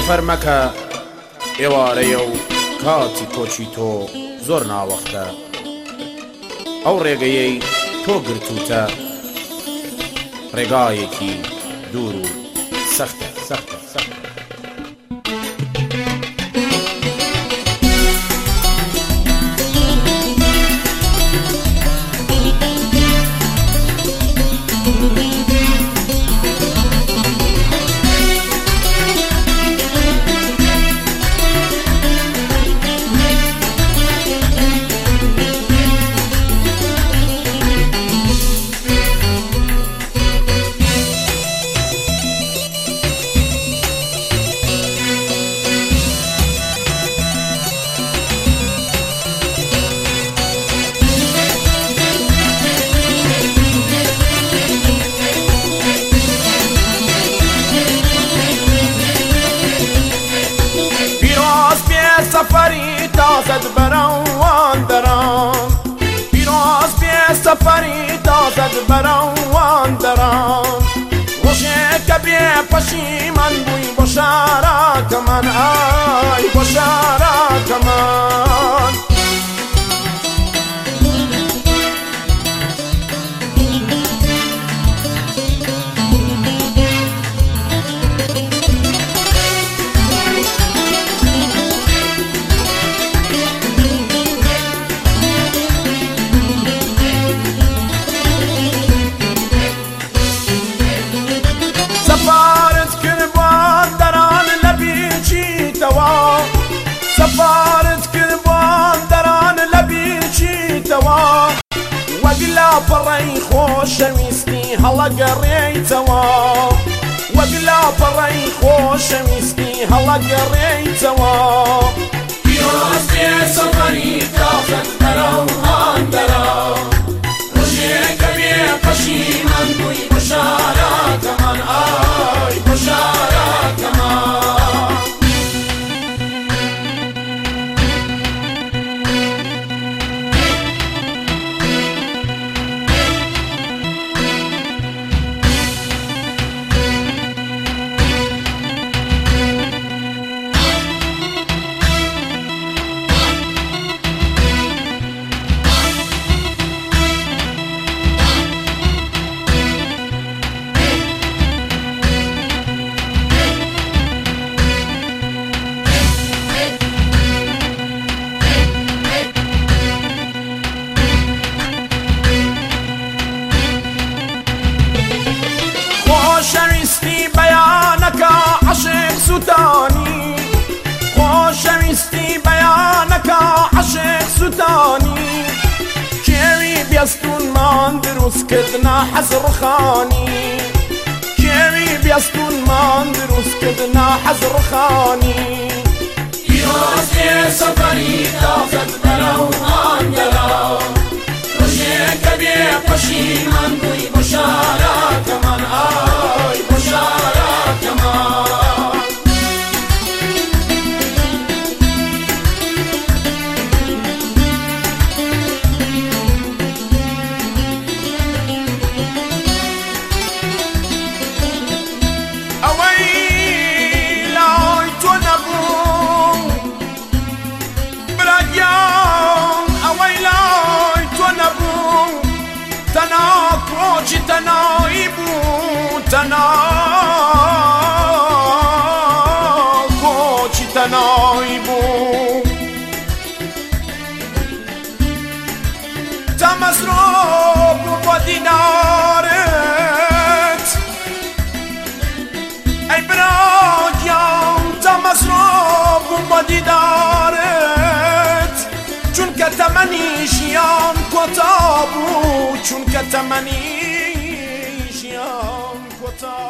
سەفەر مەکە ئێوارەیە و کاتی کۆچی تۆ زۆر ناوەختە، ئەو ڕێگەیەی تۆ گرتوتە ڕێگایەکی دوور و سەختە سەختە سەختە. سفری تازد بران دران، پیروز بی سفری تازد بران دران، روشه که بی پشیمان بوی بشارا کمان، آی بشارا کمان. سفارت كربان دران لبيرشي توا، وقلا بري خوش ميستي هلا قريتوا، وقلا بري خوش ميستي هلا قريتوا. پیروز بی سفری تازد بران دران، روشه که بی پشیمان بوی بشارا کمان، آی بشارا کمان. خوشویستی بیانکا عشق ستانی، خوشویستی بیانکا عشق ستانی، کیوی بیستون من دروست کردنا حزر خانی، کیوی بیستون من دروست کردنا حزر خانی. پیروز بی سفری تازد بران دران، روشه که بی پشیمان بوی بشارا کمان، آی بشارا کمان. اویلای تو نبود براگیان، اویلای تو نبود تنها کوچی تنهایی بود، تنها کوچی تنهایی بود. تمسروب با دینارت ای براگیان، تمسروب با دیدارت، چون که تمنیشیان کتا بود، چون که تمنیشیان کتا